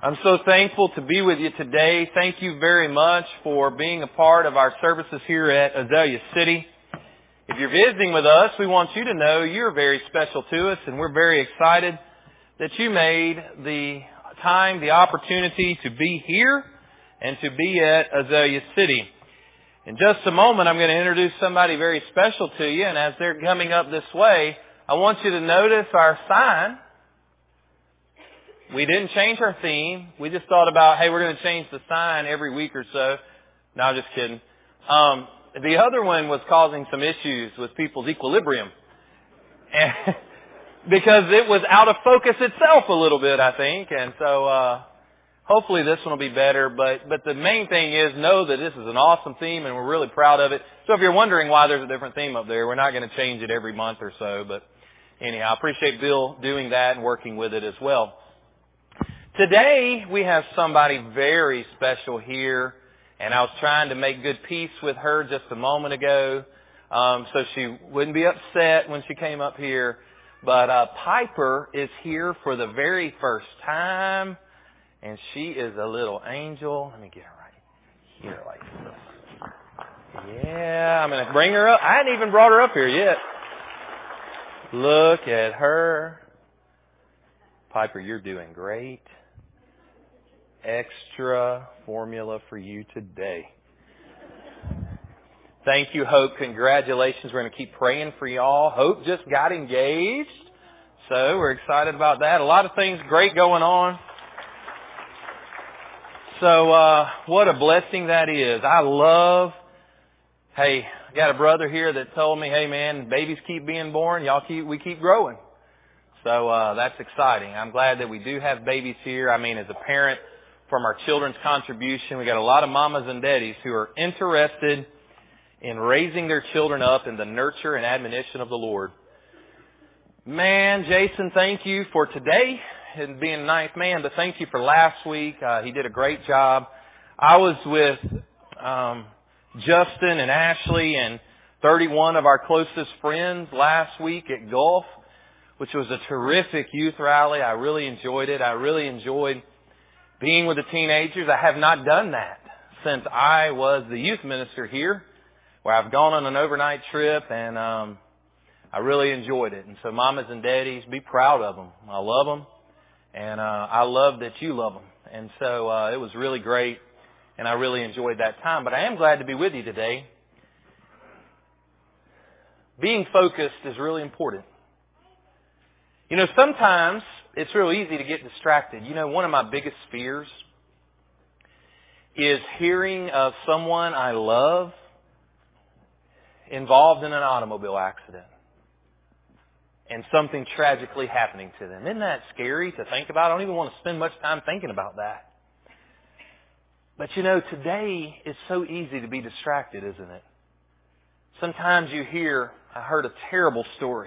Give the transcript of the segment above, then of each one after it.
I'm so thankful to be with you today. Thank you very much for being a part of our services here at Azalea City. If you're visiting with us, we want you to know you're very special to us, and we're very excited that you made the time, the opportunity to be here and to be at Azalea City. In just a moment, I'm going to introduce somebody very special to you, and as they're coming up this way, I want you to notice our sign. We didn't change our theme. We just thought about, hey, we're going to change the sign every week or so. No, just kidding. The other one was causing some issues with people's equilibrium. And because it was out of focus itself a little bit, I think. And so hopefully this one will be better. But the main thing is know that this is an awesome theme and we're really proud of it. So if you're wondering why there's a different theme up there, we're not going to change it every month or so. But anyhow, I appreciate Bill doing that and working with it as well. Today, we have somebody very special here, and I was trying to make good peace with her just a moment ago, so she wouldn't be upset when she came up here. But Piper is here for the very first time, and she is a little angel. Let me get her right here like this. Yeah, I'm going to bring her up. I hadn't even brought her up here yet. Look at her. Piper, you're doing great. Extra formula for you today. Thank you, Hope. Congratulations. We're going to keep praying for y'all. Hope just got engaged, so we're excited about that. A lot of things great going on. So what a blessing that is. I got a brother here that told me, hey man, babies keep being born, we keep growing. So that's exciting. I'm glad that we do have babies here. I mean, as a parent, from our children's contribution, we got a lot of mamas and daddies who are interested in raising their children up in the nurture and admonition of the Lord. Man, Jason, thank you for today and being a nice man, but thank you for last week. He did a great job. I was with Justin and Ashley and 31 of our closest friends last week at Gulf, which was a terrific youth rally. I really enjoyed it. I really enjoyed being with the teenagers. I have not done that since I was the youth minister here, where I've gone on an overnight trip, and I really enjoyed it. And so mamas and daddies, be proud of them. I love them, and I love that you love them. And so it was really great, and I really enjoyed that time. But I am glad to be with you today. Being focused is really important. You know, sometimes it's real easy to get distracted. You know, one of my biggest fears is hearing of someone I love involved in an automobile accident and something tragically happening to them. Isn't that scary to think about? I don't even want to spend much time thinking about that. But you know, today it's so easy to be distracted, isn't it? Sometimes I heard a terrible story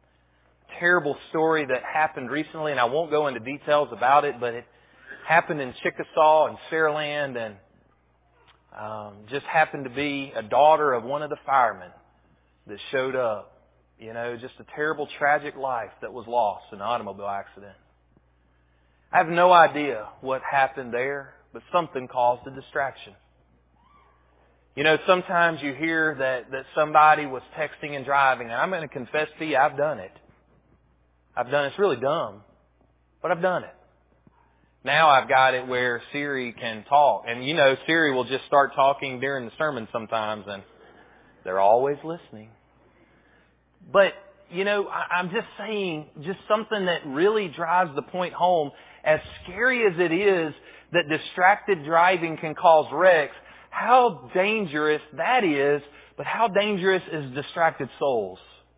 that happened recently, and I won't go into details about it, but it happened in Chickasaw and Saraland, and just happened to be a daughter of one of the firemen that showed up. You know, just a terrible, tragic life that was lost in an automobile accident. I have no idea what happened there, but something caused a distraction. You know, sometimes you hear that somebody was texting and driving, and I'm going to confess to you, I've done it. It's really dumb, but I've done it. Now I've got it where Siri can talk. And you know, Siri will just start talking during the sermon sometimes, and they're always listening. But, you know, I'm just saying, just something that really drives the point home. As scary as it is that distracted driving can cause wrecks, how dangerous that is, but how dangerous is distracted souls?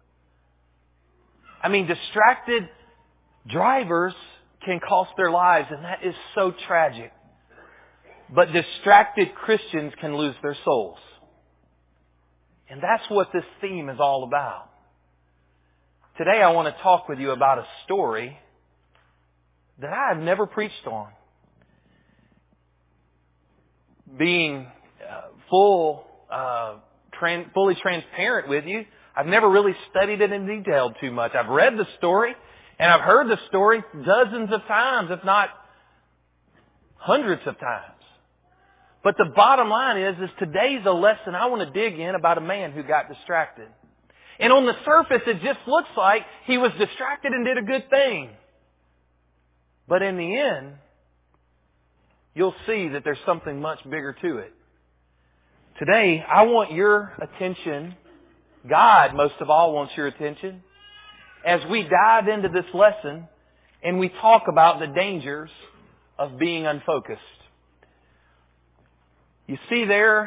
I mean, distracted drivers can cost their lives, and that is so tragic. But distracted Christians can lose their souls. And that's what this theme is all about. Today I want to talk with you about a story that I have never preached on. Being fully transparent with you, I've never really studied it in detail too much. I've read the story, and I've heard the story dozens of times, if not hundreds of times. But the bottom line is today's a lesson I want to dig in about a man who got distracted. And on the surface, it just looks like he was distracted and did a good thing. But in the end, you'll see that there's something much bigger to it. Today, I want your attention. God, most of all, wants your attention as we dive into this lesson and we talk about the dangers of being unfocused. You see there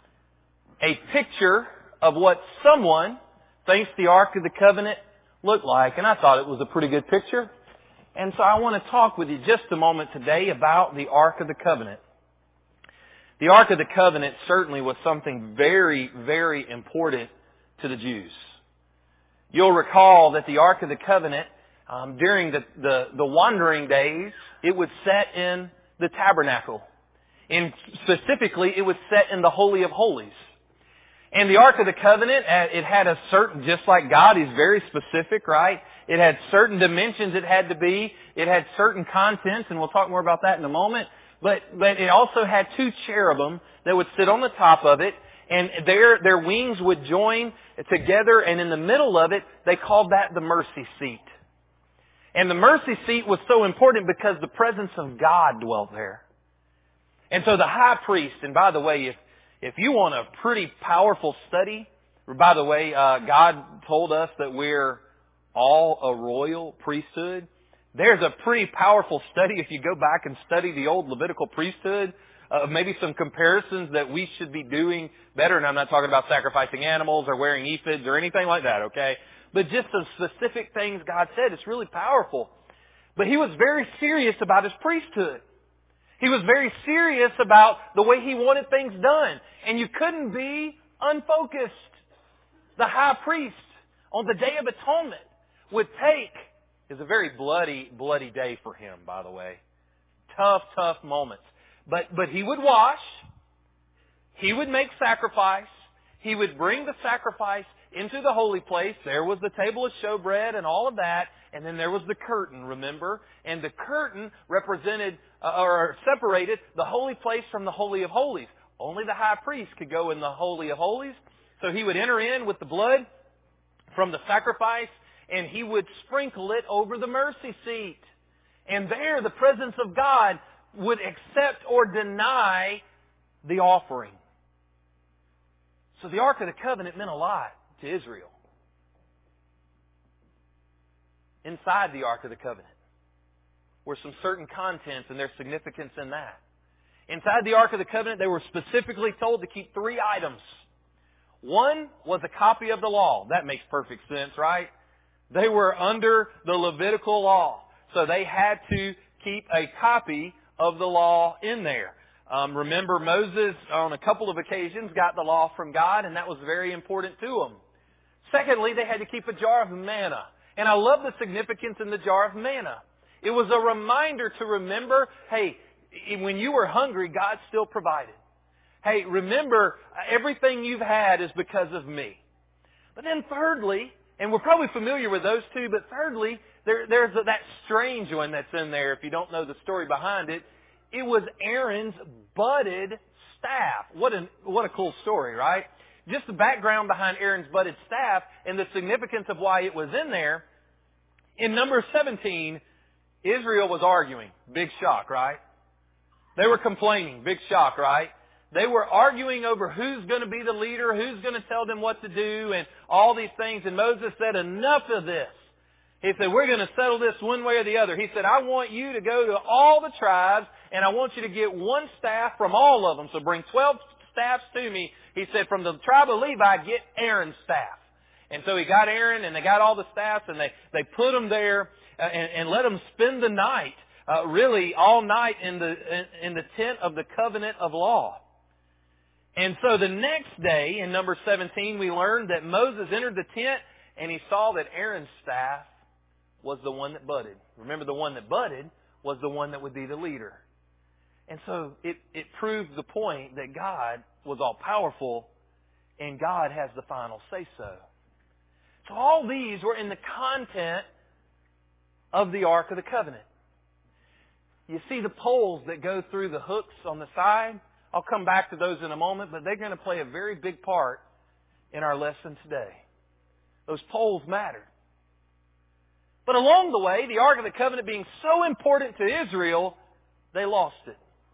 a picture of what someone thinks the Ark of the Covenant looked like. And I thought it was a pretty good picture. And so I want to talk with you just a moment today about the Ark of the Covenant. The Ark of the Covenant certainly was something very, very important to the Jews. You'll recall that the Ark of the Covenant, during the wandering days, it was set in the tabernacle. And specifically, it was set in the Holy of Holies. And the Ark of the Covenant, it had a certain, just like God, He's very specific, right? It had certain dimensions it had to be. It had certain contents, and we'll talk more about that in a moment. But it also had two cherubim that would sit on the top of it, and their wings would join together, and in the middle of it, they called that the mercy seat. And the mercy seat was so important because the presence of God dwelt there. And so the high priest, and by the way, if you want a pretty powerful study, by the way, God told us that we're all a royal priesthood. There's a pretty powerful study if you go back and study the old Levitical priesthood. Maybe some comparisons that we should be doing better. And I'm not talking about sacrificing animals or wearing ephods or anything like that, okay? But just some specific things God said. It's really powerful. But He was very serious about His priesthood. He was very serious about the way He wanted things done. And you couldn't be unfocused. The high priest on the Day of Atonement would take, is a very bloody, bloody day for him, by the way. Tough, tough moments. But he would wash. He would make sacrifice. He would bring the sacrifice into the holy place. There was the table of showbread and all of that. And then there was the curtain, remember? And the curtain represented or separated the holy place from the Holy of Holies. Only the high priest could go in the Holy of Holies. So he would enter in with the blood from the sacrifice, and he would sprinkle it over the mercy seat. And there, the presence of God would accept or deny the offering. So the Ark of the Covenant meant a lot to Israel. Inside the Ark of the Covenant were some certain contents and their significance in that. Inside the Ark of the Covenant, they were specifically told to keep 3 items. One was a copy of the law. That makes perfect sense, right? They were under the Levitical law. So they had to keep a copy of the law in there. Remember, Moses, on a couple of occasions, got the law from God, and that was very important to him. Secondly, they had to keep a jar of manna. And I love the significance in the jar of manna. It was a reminder to remember, hey, when you were hungry, God still provided. Hey, remember, everything you've had is because of me. But then thirdly, and we're probably familiar with those two, but thirdly, there's that strange one that's in there, if you don't know the story behind it. It was Aaron's budded staff. What a cool story, right? Just the background behind Aaron's budded staff and the significance of why it was in there. In Numbers 17, Israel was arguing. Big shock, right? They were complaining. Big shock, right? They were arguing over who's going to be the leader, who's going to tell them what to do, and all these things. And Moses said, enough of this. He said, we're going to settle this one way or the other. He said, I want you to go to all the tribes, and I want you to get one staff from all of them. So bring 12 staffs to me. He said, from the tribe of Levi, get Aaron's staff. And so he got Aaron, and they got all the staffs, and they put them there and let them spend the night, really all night in the tent of the covenant of law. And so the next day, in number 17, we learned that Moses entered the tent, and he saw that Aaron's staff was the one that budded. Remember, the one that budded was the one that would be the leader. And so it proved the point that God was all-powerful, and God has the final say-so. So all these were in the content of the Ark of the Covenant. You see the poles that go through the hooks on the side? I'll come back to those in a moment, but they're going to play a very big part in our lesson today. Those poles matter. But along the way, the Ark of the Covenant being so important to Israel, they lost it.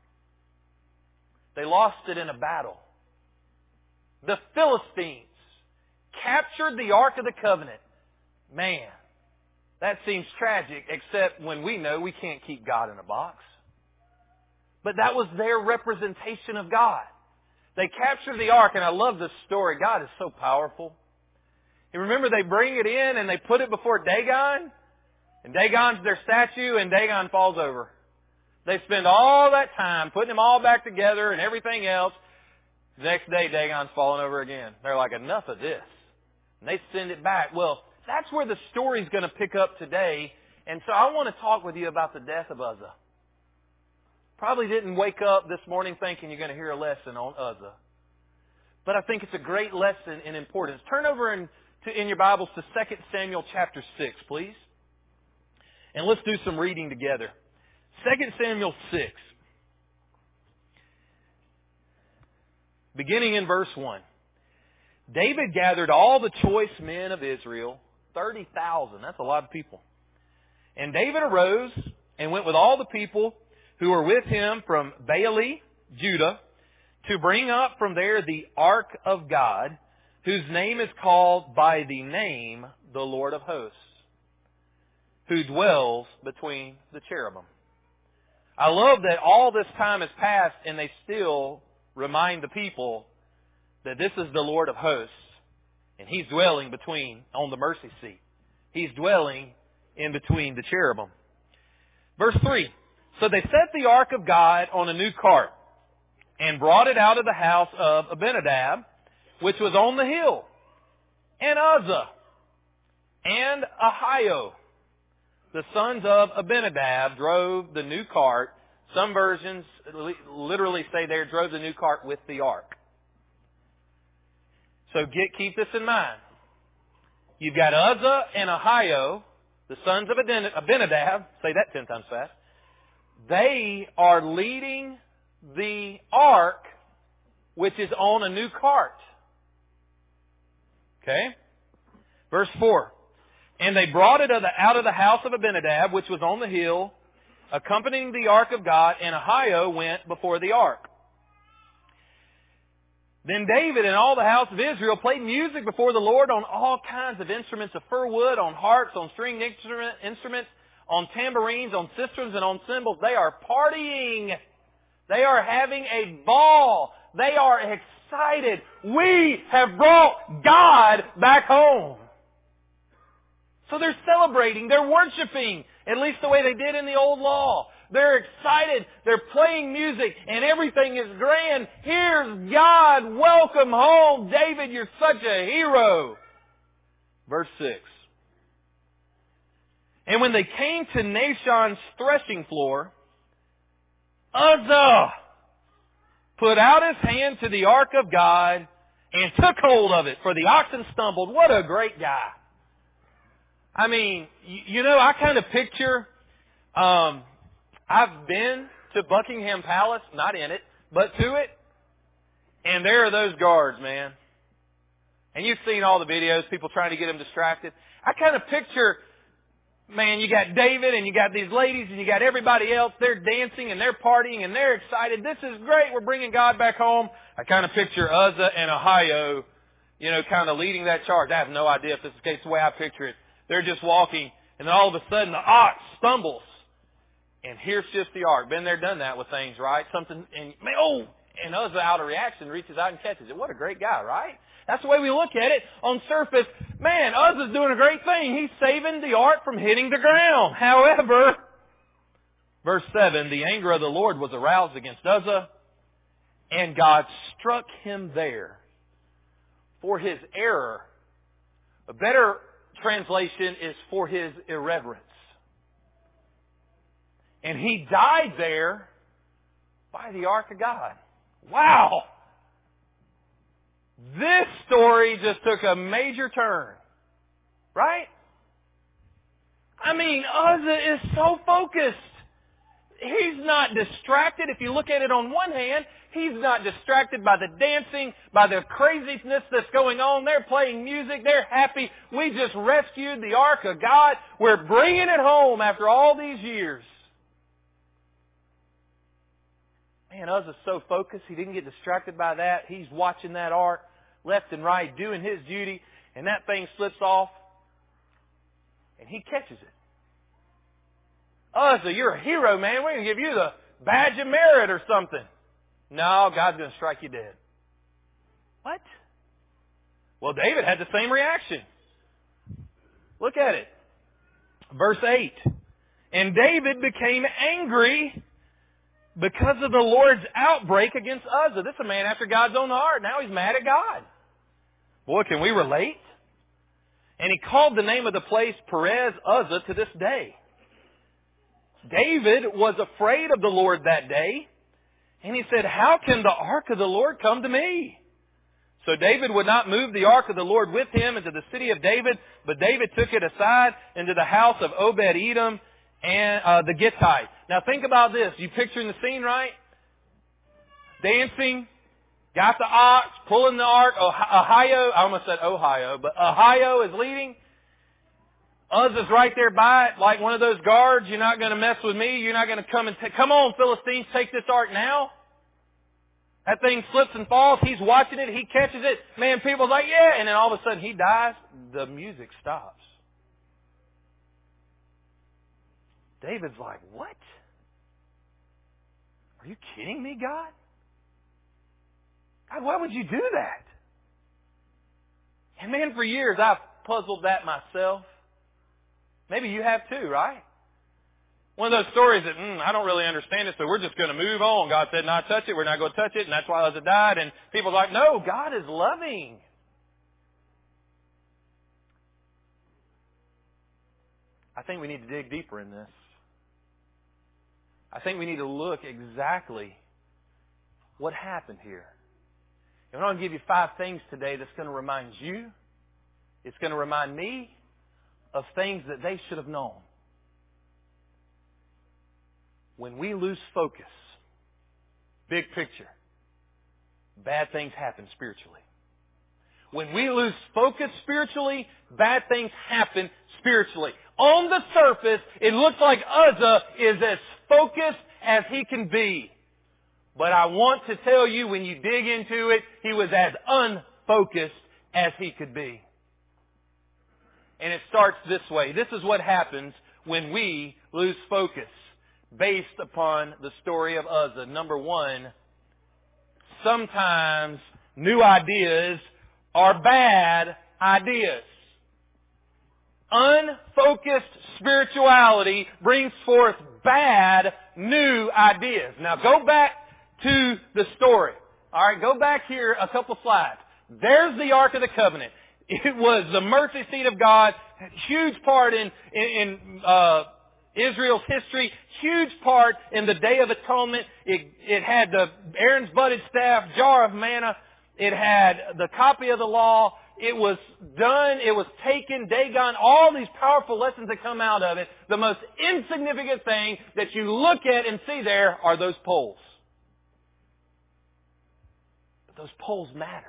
They lost it in a battle. The Philistines captured the Ark of the Covenant. Man, that seems tragic, except when we know we can't keep God in a box. But that was their representation of God. They captured the Ark, and I love this story. God is so powerful. You remember they bring it in and they put it before Dagon, and Dagon's their statue, and Dagon falls over. They spend all that time putting them all back together and everything else. The next day, Dagon's falling over again. They're like, enough of this. And they send it back. Well, that's where the story's going to pick up today. And so I want to talk with you about the death of Uzzah. Probably didn't wake up this morning thinking you're going to hear a lesson on Uzzah. But I think it's a great lesson in importance. Turn over in your Bibles to 2 Samuel chapter 6, please. And let's do some reading together. 2 Samuel 6. Beginning in verse 1. David gathered all the choice men of Israel, 30,000. That's a lot of people. And David arose and went with all the people who were with him from Baale, Judah, to bring up from there the Ark of God, whose name is called by the name the Lord of Hosts, who dwells between the cherubim. I love that all this time has passed and they still remind the people that this is the Lord of Hosts, and He's dwelling on the mercy seat. He's dwelling in between the cherubim. Verse 3. So they set the Ark of God on a new cart and brought it out of the house of Abinadab, which was on the hill. And Uzzah and Ahio, the sons of Abinadab, drove the new cart. Some versions literally say they drove the new cart with the ark. So keep this in mind. You've got Uzzah and Ahio, the sons of Abinadab. Say that 10 times fast. They are leading the ark, which is on a new cart. Okay? Verse 4. And they brought it out of the house of Abinadab, which was on the hill, accompanying the ark of God, and Ahio went before the ark. Then David and all the house of Israel played music before the Lord on all kinds of instruments of fir wood, on harps, on stringed instruments, on tambourines, on sistrums, and on cymbals. They are partying. They are having a ball. They are excited. We have brought God back home. So they're celebrating. They're worshiping, at least the way they did in the old law. They're excited. They're playing music, and everything is grand. Here's God. Welcome home. David, you're such a hero. Verse 6. And when they came to Nashon's threshing floor, Uzzah put out his hand to the ark of God and took hold of it, for the oxen stumbled. What a great guy. I mean, I kind of picture, I've been to Buckingham Palace, not in it, but to it, and there are those guards, man. And you've seen all the videos, people trying to get them distracted. I kind of picture, man, you got David and you got these ladies and you got everybody else. They're dancing and they're partying and they're excited. This is great. We're bringing God back home. I kind of picture Uzzah and Ahio, kind of leading that charge. I have no idea if this is the case, the way I picture it. They're just walking, and then all of a sudden the ox stumbles. And here's just the ark. Been there, done that with things, right? And Uzzah, out of reaction, reaches out and catches it. What a great guy, right? That's the way we look at it. On surface, man, Uzzah's doing a great thing. He's saving the ark from hitting the ground. However, verse 7, the anger of the Lord was aroused against Uzzah, and God struck him there for his error. A better translation is for his irreverence. And he died there by the ark of God. Wow! This story just took a major turn. Right? I mean, Uzzah is so focused. He's not distracted. If you look at it on one hand, he's not distracted by the dancing, by the craziness that's going on. They're playing music. They're happy. We just rescued the Ark of God. We're bringing it home after all these years. Man, Uzzah's so focused. He didn't get distracted by that. He's watching that Ark left and right, doing his duty, and that thing slips off, and he catches it. Uzzah, you're a hero, man. We're going to give you the badge of merit or something. No, God's going to strike you dead. What? Well, David had the same reaction. Look at it. Verse 8. And David became angry because of the Lord's outbreak against Uzzah. This is a man after God's own heart. Now he's mad at God. Boy, can we relate? And he called the name of the place Perez Uzzah to this day. David was afraid of the Lord that day, and he said, how can the ark of the Lord come to me? So David would not move the ark of the Lord with him into the city of David, but David took it aside into the house of Obed-Edom and the Gittite. Now think about this. You picturing the scene, right? Dancing, got the ox, pulling the ark. Ahio, I almost said Ohio, but Ahio is leading. Uzzah's right there by it, like one of those guards. You're not going to mess with me. You're not going to come and come on, Philistines, take this ark now. That thing slips and falls. He's watching it. He catches it. Man, people's like, yeah. And then all of a sudden he dies. The music stops. David's like, what? Are you kidding me, God? God, why would you do that? And man, for years I've puzzled that myself. Maybe you have too, right? One of those stories that, I don't really understand it, so we're just going to move on. God said not touch it, we're not going to touch it, and that's why Uzzah died. And people are like, no, God is loving. I think we need to dig deeper in this. I think we need to look exactly what happened here. And I'm going to give you 5 things today that's going to remind you, it's going to remind me of things that they should have known. When we lose focus, big picture, bad things happen spiritually. When we lose focus spiritually, bad things happen spiritually. On the surface, it looks like Uzzah is as focused as he can be. But I want to tell you, when you dig into it, he was as unfocused as he could be. And it starts this way. This is what happens when we lose focus based upon the story of Uzzah. Number 1, sometimes new ideas are bad ideas. Unfocused spirituality brings forth bad new ideas. Now go back to the story. All right, go back here a couple slides. There's the Ark of the Covenant. It was the mercy seat of God, huge part in Israel's history, huge part in the Day of Atonement. It had Aaron's budded staff, jar of manna. It had the copy of the law. It was done. It was taken. Dagon. All these powerful lessons that come out of it. The most insignificant thing that you look at and see there are those poles. But those poles mattered.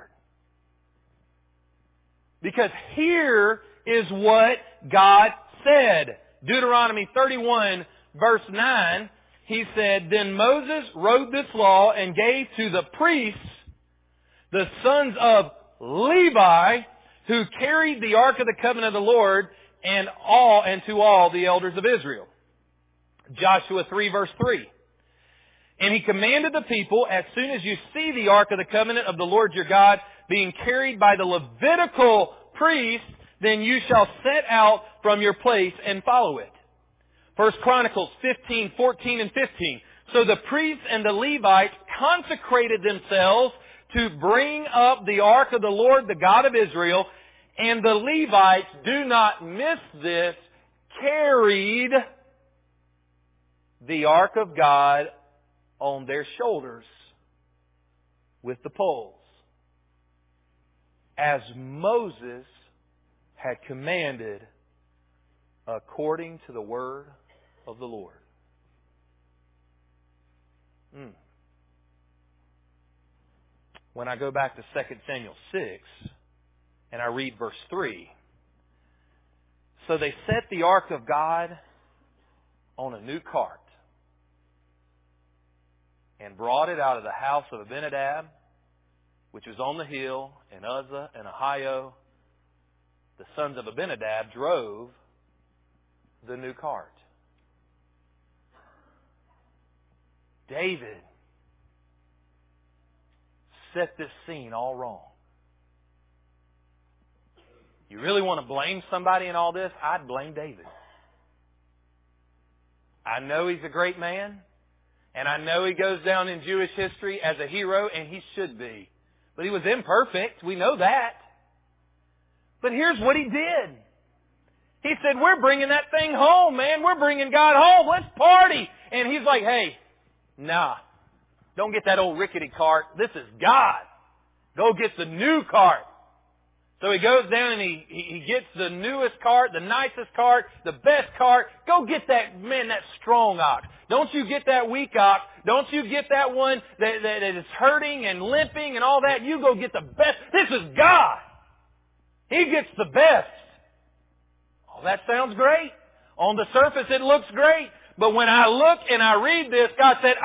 Because here is what God said. Deuteronomy 31 verse 9, he said, Then Moses wrote this law and gave to the priests, the sons of Levi, who carried the Ark of the Covenant of the Lord, and to all the elders of Israel. Joshua 3 verse 3. And he commanded the people, as soon as you see the Ark of the Covenant of the Lord your God being carried by the Levitical priests, then you shall set out from your place and follow it. 1 Chronicles 15, 14, and 15. So the priests and the Levites consecrated themselves to bring up the Ark of the Lord, the God of Israel, and the Levites, do not miss this, carried the Ark of God on their shoulders with the poles, as Moses had commanded according to the word of the Lord. When I go back to 2 Samuel 6 and I read verse 3, so they set the ark of God on a new cart and brought it out of the house of Abinadab, which was on the hill, and Uzzah and Ahio, the sons of Abinadab, drove the new cart. David set this scene all wrong. You really want to blame somebody in all this? I'd blame David. I know he's a great man, and I know he goes down in Jewish history as a hero, and he should be. But he was imperfect. We know that. But here's what he did. He said, we're bringing that thing home, man. We're bringing God home. Let's party. And he's like, hey, nah. Don't get that old rickety cart. This is God. Go get the new cart. So he goes down and he gets the newest cart, the nicest cart, the best cart. Go get that, man, that strong ox. Don't you get that weak ox. Don't you get that one that is hurting and limping and all that. You go get the best. This is God. He gets the best. Oh, that sounds great. On the surface it looks great. But when I look and I read this, God said,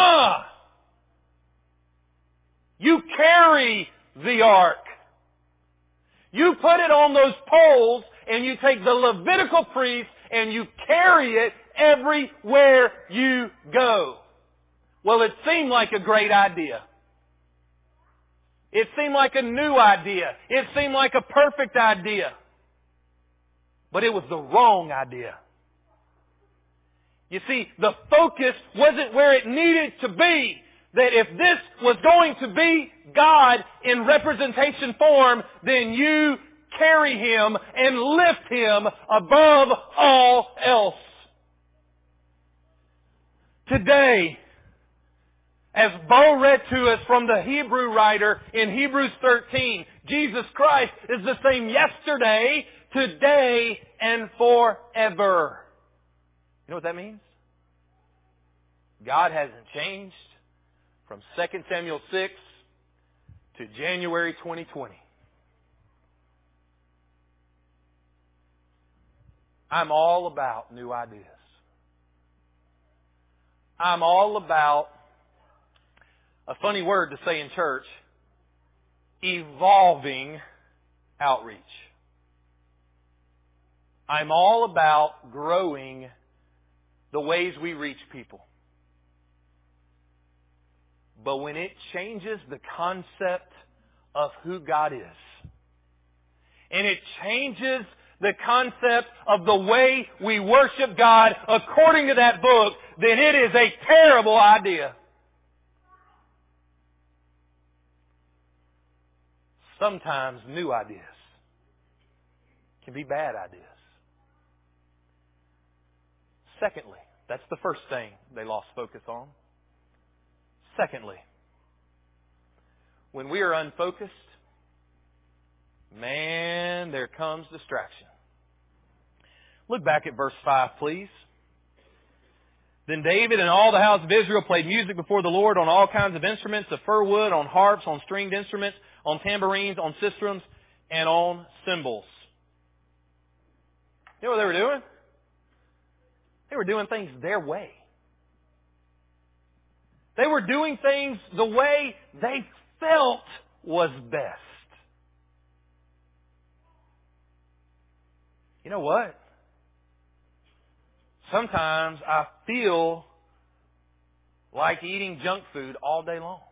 you carry the ark. You put it on those poles and you take the Levitical priest and you carry it everywhere you go. Well, it seemed like a great idea. It seemed like a new idea. It seemed like a perfect idea. But it was the wrong idea. You see, the focus wasn't where it needed to be. That if this was going to be God in representation form, then you carry Him and lift Him above all else. Today, as Bo read to us from the Hebrew writer in Hebrews 13, Jesus Christ is the same yesterday, today, and forever. You know what that means? God hasn't changed from 2 Samuel 6 to January 2020. I'm all about new ideas. I'm all about, a funny word to say in church, evolving outreach. I'm all about growing the ways we reach people. But when it changes the concept of who God is, and it changes the concept of the way we worship God according to that book, then it is a terrible idea. Sometimes new ideas can be bad ideas. Secondly, that's the first thing they lost focus on. Secondly, when we are unfocused, man, there comes distraction. Look back at verse 5, please. Then David and all the house of Israel played music before the Lord on all kinds of instruments, of fir wood, on harps, on stringed instruments, on tambourines, on sistrums, and on cymbals. You know what they were doing? They were doing things their way. They were doing things the way they felt was best. You know what? Sometimes I feel like eating junk food all day long.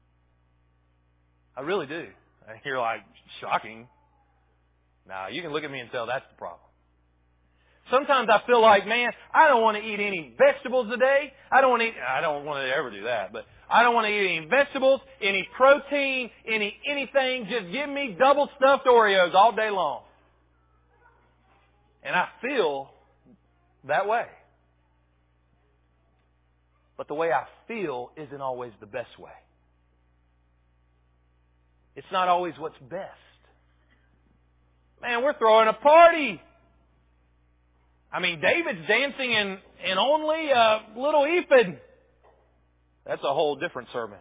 I really do. You're like, shocking. Now, you can look at me and tell that's the problem. Sometimes I feel like, man, I don't want to eat any vegetables today. I don't want to ever do that, but I don't want to eat any vegetables, any protein, anything. Just give me double stuffed Oreos all day long. And I feel that way. But the way I feel isn't always the best way. It's not always what's best. Man, we're throwing a party. I mean, David's dancing in only a little ephod. That's a whole different sermon.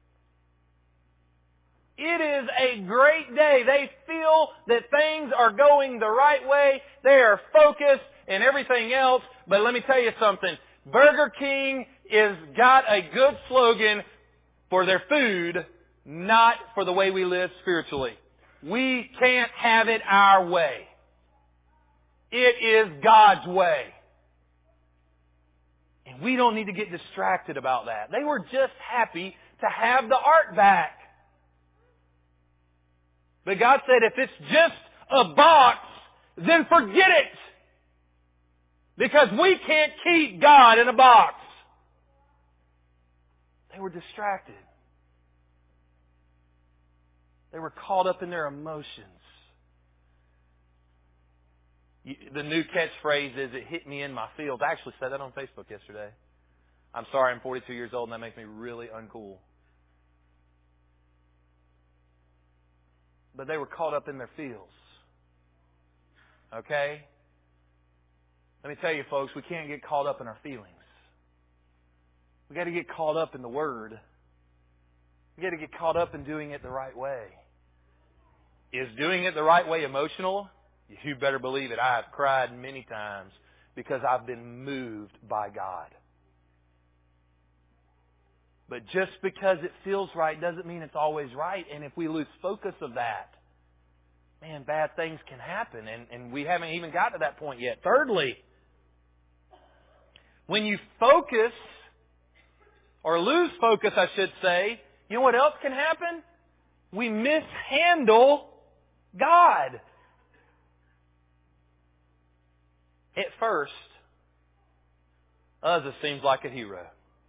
It is a great day. They feel that things are going the right way. They are focused and everything else. But let me tell you something. Burger King is got a good slogan for their food, not for the way we live spiritually. We can't have it our way. It is God's way. And we don't need to get distracted about that. They were just happy to have the ark back. But God said, if it's just a box, then forget it. Because we can't keep God in a box. They were distracted. They were caught up in their emotions. The new catchphrase is, it hit me in my feels. I actually said that on Facebook yesterday. I'm sorry, I'm 42 years old and that makes me really uncool. But they were caught up in their feels. Okay? Let me tell you folks, we can't get caught up in our feelings. We got to get caught up in the Word. We got to get caught up in doing it the right way. Is doing it the right way emotional? You better believe it. I have cried many times because I've been moved by God. But just because it feels right doesn't mean it's always right. And if we lose focus of that, man, bad things can happen. And we haven't even got to that point yet. Thirdly, when you focus, or lose focus, I should say, you know what else can happen? We mishandle God. At first, Uzzah seems like a hero.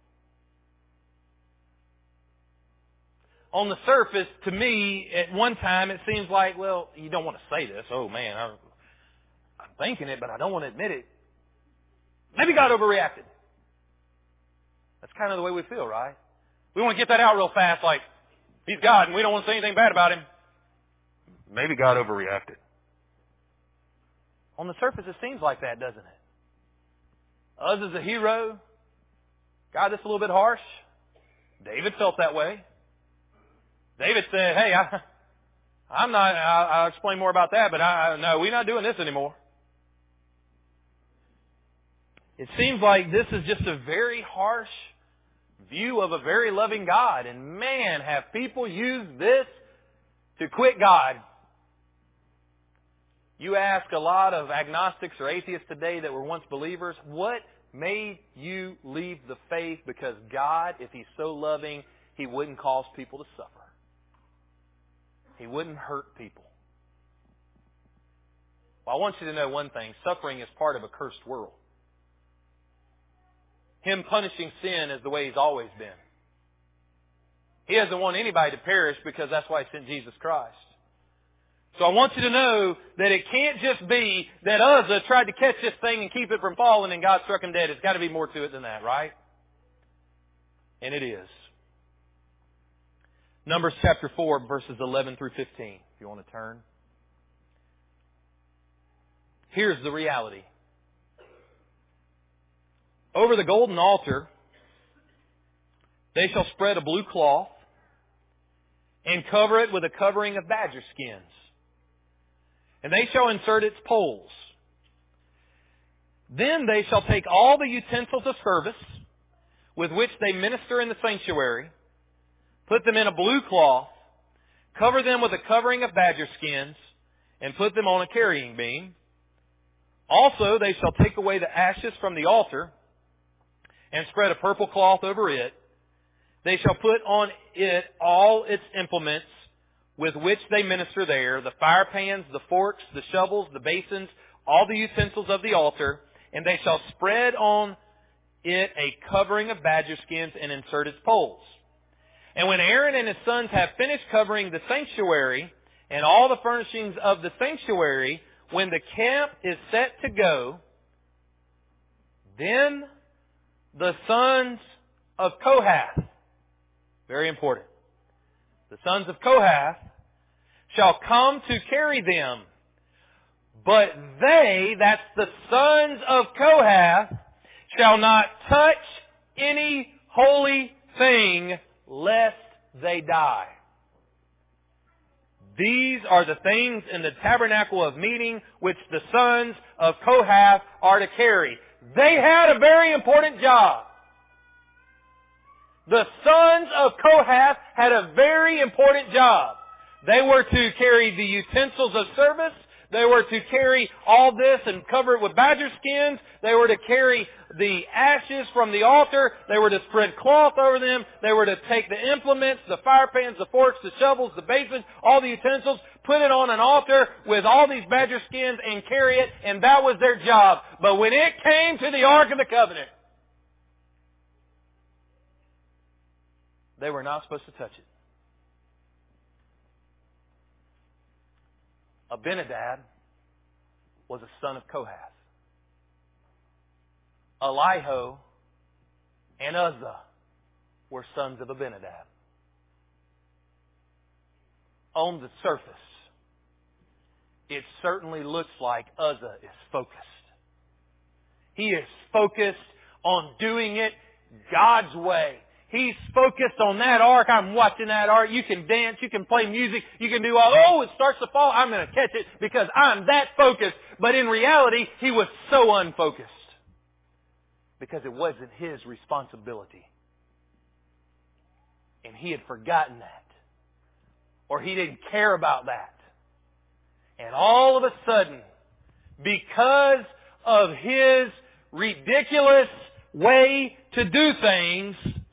On the surface, to me, at one time, it seems like, well, you don't want to say this. Oh, man, I'm thinking it, but I don't want to admit it. Maybe God overreacted. That's kind of the way we feel, right? We want to get that out real fast, like, He's God, and we don't want to say anything bad about Him. Maybe God overreacted. On the surface, it seems like that, doesn't it? Uzzah's a hero. God, that's a little bit harsh. David felt that way. David said, hey, I'm not, I'll explain more about that, but no, we're not doing this anymore. It seems like this is just a very harsh view of a very loving God. And man, have people used this to quit God. You ask a lot of agnostics or atheists today that were once believers, what made you leave the faith? Because God, if He's so loving, He wouldn't cause people to suffer. He wouldn't hurt people. Well, I want you to know one thing. Suffering is part of a cursed world. Him punishing sin is the way He's always been. He doesn't want anybody to perish because that's why He sent Jesus Christ. So I want you to know that it can't just be that Uzzah tried to catch this thing and keep it from falling and God struck him dead. It's got to be more to it than that, right? And it is. Numbers chapter 4, verses 11 through 15, if you want to turn. Here's the reality. Over the golden altar, they shall spread a blue cloth and cover it with a covering of badger skins. And they shall insert its poles. Then they shall take all the utensils of service with which they minister in the sanctuary, put them in a blue cloth, cover them with a covering of badger skins, and put them on a carrying beam. Also they shall take away the ashes from the altar and spread a purple cloth over it. They shall put on it all its implements with which they minister there, the fire pans, the forks, the shovels, the basins, all the utensils of the altar, and they shall spread on it a covering of badger skins and insert its poles. And when Aaron and his sons have finished covering the sanctuary and all the furnishings of the sanctuary, when the camp is set to go, then the sons of Kohath, very important, the sons of Kohath shall come to carry them. But they, that's the sons of Kohath, shall not touch any holy thing lest they die. These are the things in the tabernacle of meeting which the sons of Kohath are to carry. They had a very important job. The sons of Kohath had a very important job. They were to carry the utensils of service. They were to carry all this and cover it with badger skins. They were to carry the ashes from the altar. They were to spread cloth over them. They were to take the implements, the fire pans, the forks, the shovels, the basins, all the utensils, put it on an altar with all these badger skins and carry it, and that was their job. But when it came to the Ark of the Covenant, they were not supposed to touch it. Abinadab was a son of Kohath. Elihu and Uzzah were sons of Abinadab. On the surface, it certainly looks like Uzzah is focused. He is focused on doing it God's way. He's focused on that ark. I'm watching that ark. You can dance. You can play music. You can do all, oh, it starts to fall. I'm going to catch it because I'm that focused. But in reality, he was so unfocused because it wasn't his responsibility. And he had forgotten that. Or he didn't care about that. And all of a sudden, because of his ridiculous way to do things,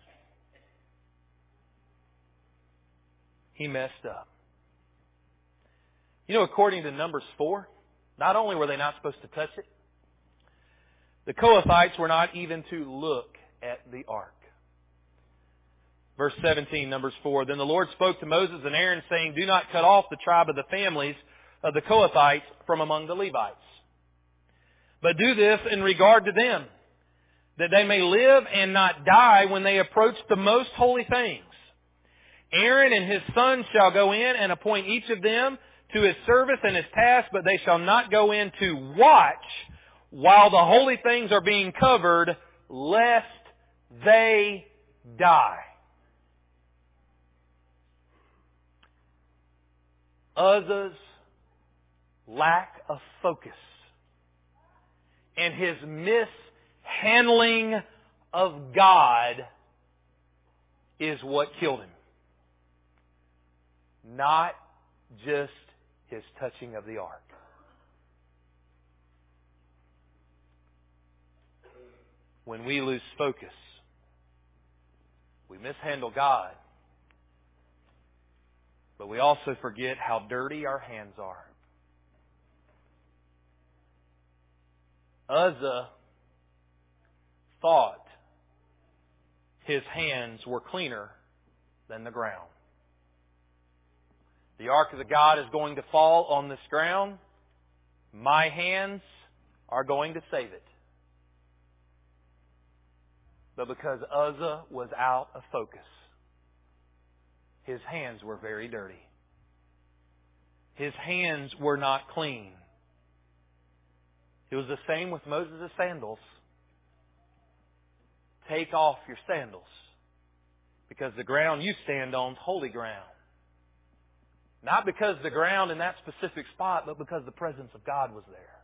he messed up. You know, according to Numbers 4, not only were they not supposed to touch it, the Kohathites were not even to look at the ark. Verse 17, Numbers 4, Then the Lord spoke to Moses and Aaron, saying, Do not cut off the tribe of the families of the Kohathites from among the Levites. But do this in regard to them, that they may live and not die when they approach the most holy things. Aaron and his sons shall go in and appoint each of them to his service and his task, but they shall not go in to watch while the holy things are being covered, lest they die. Uzzah's lack of focus and his mishandling of God is what killed him. Not just his touching of the ark. When we lose focus, we mishandle God, but we also forget how dirty our hands are. Uzzah thought his hands were cleaner than the ground. The ark of the God is going to fall on this ground. My hands are going to save it. But because Uzzah was out of focus, his hands were very dirty. His hands were not clean. It was the same with Moses' sandals. Take off your sandals, because the ground you stand on is holy ground. Not because the ground in that specific spot, but because the presence of God was there.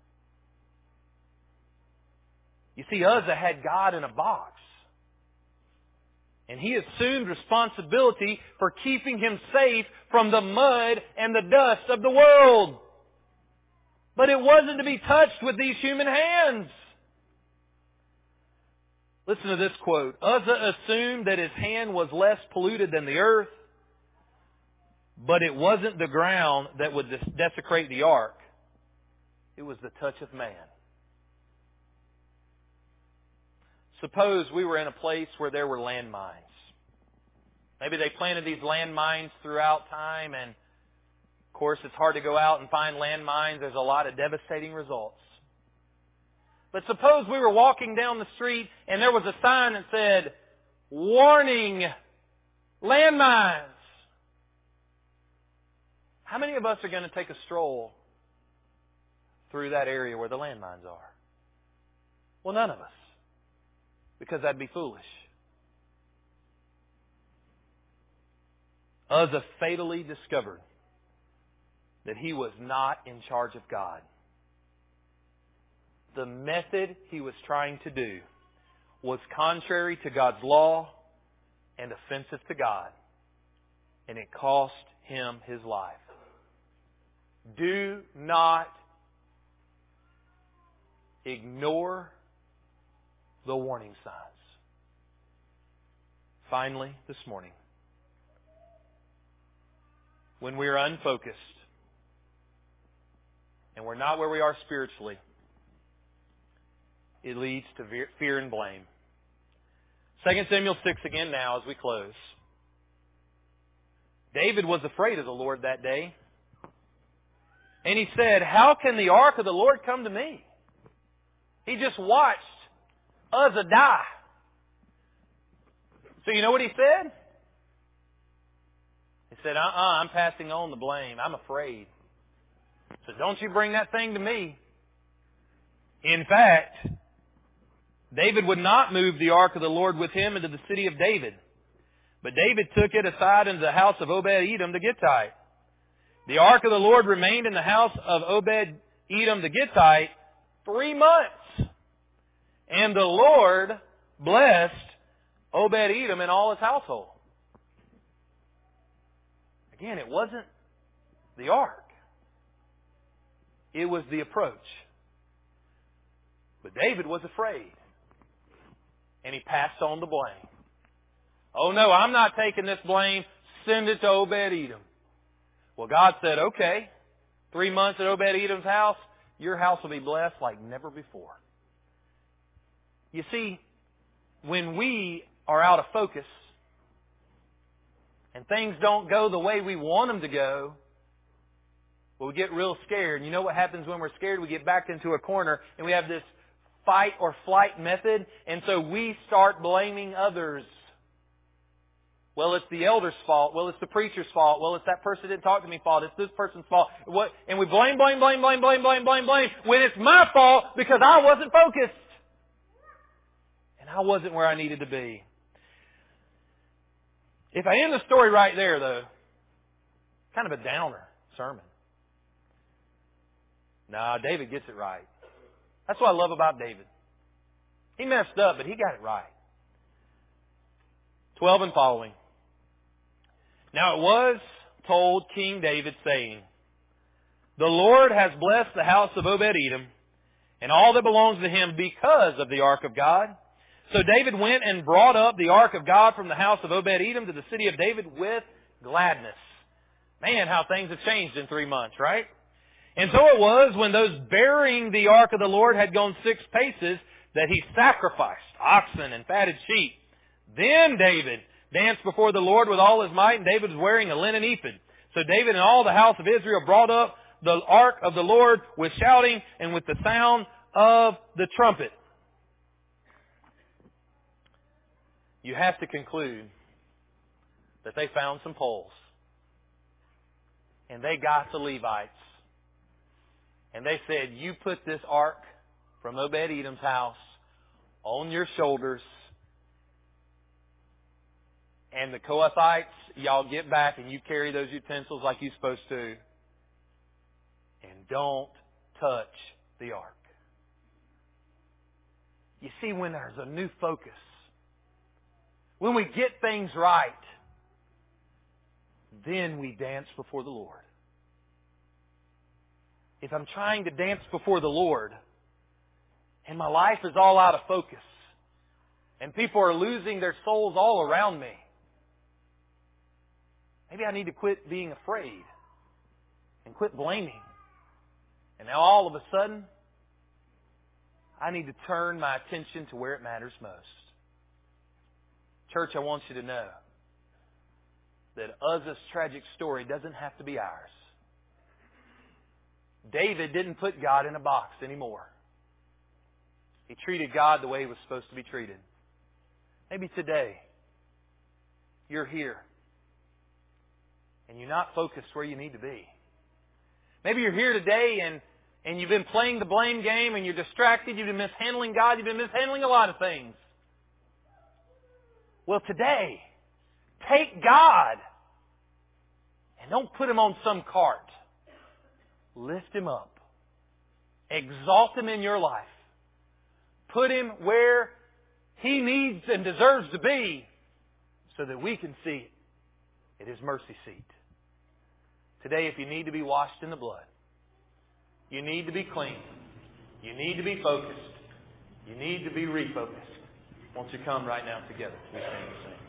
You see, Uzzah had God in a box. And he assumed responsibility for keeping him safe from the mud and the dust of the world. But it wasn't to be touched with these human hands. Listen to this quote. Uzzah assumed that his hand was less polluted than the earth, but it wasn't the ground that would desecrate the ark. It was the touch of man. Suppose we were in a place where there were landmines. Maybe they planted these landmines throughout time, and of course it's hard to go out and find landmines. There's a lot of devastating results. But suppose we were walking down the street and there was a sign that said, "Warning, landmines." How many of us are going to take a stroll through that area where the landmines are? Well, none of us. Because that'd be foolish. Uzzah fatally discovered that he was not in charge of God. The method he was trying to do was contrary to God's law and offensive to God. And it cost him his life. Do not ignore the warning signs. Finally, this morning, when we are unfocused and we're not where we are spiritually, it leads to fear and blame. 2 Samuel 6 again now as we close. David was afraid of the Lord that day. And he said, how can the ark of the Lord come to me? He just watched Uzzah die. So you know what he said? He said, I'm passing on the blame. I'm afraid. So don't you bring that thing to me. In fact, David would not move the ark of the Lord with him into the city of David. But David took it aside into the house of Obed-Edom the Gittite. The ark of the Lord remained in the house of Obed-Edom the Gittite 3 months. And the Lord blessed Obed-Edom and all his household. Again, it wasn't the ark. It was the approach. But David was afraid. And he passed on the blame. Oh no, I'm not taking this blame. Send it to Obed-Edom. Well, God said, okay, 3 months at Obed-Edom's house, your house will be blessed like never before. You see, when we are out of focus and things don't go the way we want them to go, well, we get real scared. And you know what happens when we're scared? We get backed into a corner and we have this fight or flight method. And so we start blaming others. Well, it's the elder's fault. Well, it's the preacher's fault. Well, it's that person that didn't talk to me fault. It's this person's fault. And we blame. When it's my fault because I wasn't focused. And I wasn't where I needed to be. If I end the story right there, though, kind of a downer sermon. Nah, David gets it right. That's what I love about David. He messed up, but he got it right. 12 and following. Now it was told King David, saying, the Lord has blessed the house of Obed-Edom and all that belongs to him because of the ark of God. So David went and brought up the ark of God from the house of Obed-Edom to the city of David with gladness. Man, how things have changed in 3 months, right? And so it was when those bearing the ark of the Lord had gone 6 paces that he sacrificed oxen and fatted sheep. Then David danced before the Lord with all his might, and David was wearing a linen ephod. So David and all the house of Israel brought up the ark of the Lord with shouting and with the sound of the trumpet. You have to conclude that they found some poles. And they got the Levites. And they said, you put this ark from Obed-Edom's house on your shoulders. And the Kohathites, y'all get back and you carry those utensils like you're supposed to. And don't touch the ark. You see, when there's a new focus, when we get things right, then we dance before the Lord. If I'm trying to dance before the Lord and my life is all out of focus and people are losing their souls all around me, maybe I need to quit being afraid and quit blaming. And now all of a sudden, I need to turn my attention to where it matters most. Church, I want you to know that Uzzah's tragic story doesn't have to be ours. David didn't put God in a box anymore. He treated God the way he was supposed to be treated. Maybe today, you're here and you're not focused where you need to be. Maybe you're here today and you've been playing the blame game and you're distracted, you've been mishandling God, you've been mishandling a lot of things. Well, today, take God Don't put Him on some cart. Lift Him up. Exalt Him in your life. Put Him where He needs and deserves to be so that we can see it at His mercy seat. Today, if you need to be washed in the blood, you need to be clean, you need to be focused, you need to be refocused, won't you come right now together? We stand and sing.